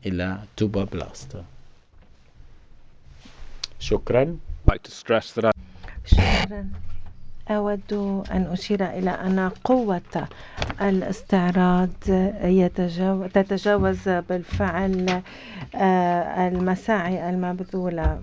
إلى توبا بلاست. شكرا. شكرا. أود أن أشير إلى أن قوة الاستعراض تتجاوز بالفعل المساعي المبذولة.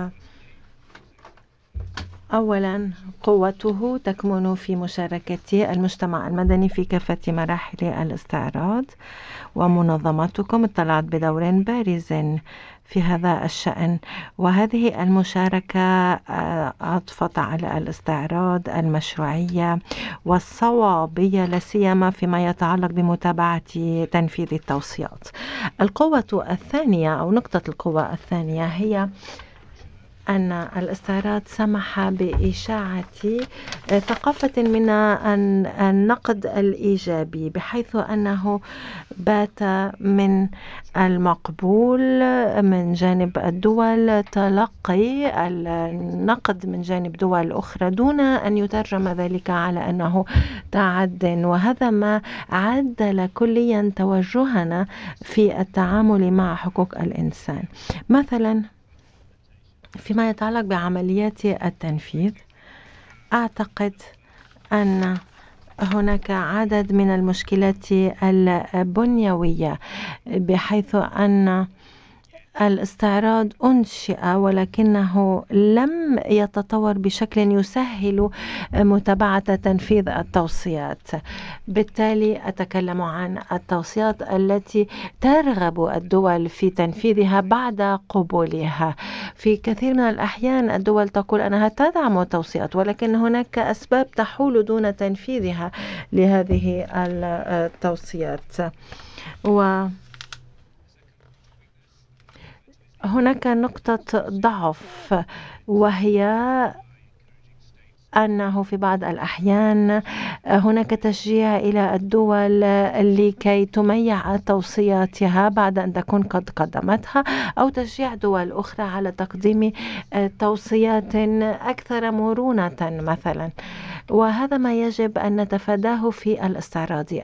أولا قوته تكمن في مشاركة المجتمع المدني في كافة مراحل الاستعراض، ومنظمتكم اطلعت بدور بارز في هذا الشأن، وهذه المشاركة أضفت على الاستعراض المشروعية والصوابية، لا سيما فيما يتعلق بمتابعة تنفيذ التوصيات. القوة الثانية أو نقطة القوة الثانية هي أن الاستعراض سمح بإشاعة ثقافة من النقد الإيجابي، بحيث أنه بات من المقبول من جانب الدول تلقي النقد من جانب دول أخرى دون أن يترجم ذلك على أنه تعد، وهذا ما عدل كليا توجهنا في التعامل مع حقوق الإنسان. مثلا فيما يتعلق بعمليات التنفيذ، أعتقد أن هناك عدد من المشكلات البنيوية، بحيث أن الاستعراض أنشئ ولكنه لم يتطور بشكل يسهل متابعة تنفيذ التوصيات. بالتالي أتكلم عن التوصيات التي ترغب الدول في تنفيذها بعد قبولها. في كثير من الأحيان الدول تقول أنها تدعم التوصيات، ولكن هناك أسباب تحول دون تنفيذها لهذه التوصيات. هناك نقطة ضعف، وهي أنه في بعض الأحيان هناك تشجيع إلى الدول لكي تميع توصياتها بعد أن تكون قد قدمتها، أو تشجيع دول أخرى على تقديم توصيات أكثر مرونة مثلا، وهذا ما يجب أن نتفاداه في الاستعراض.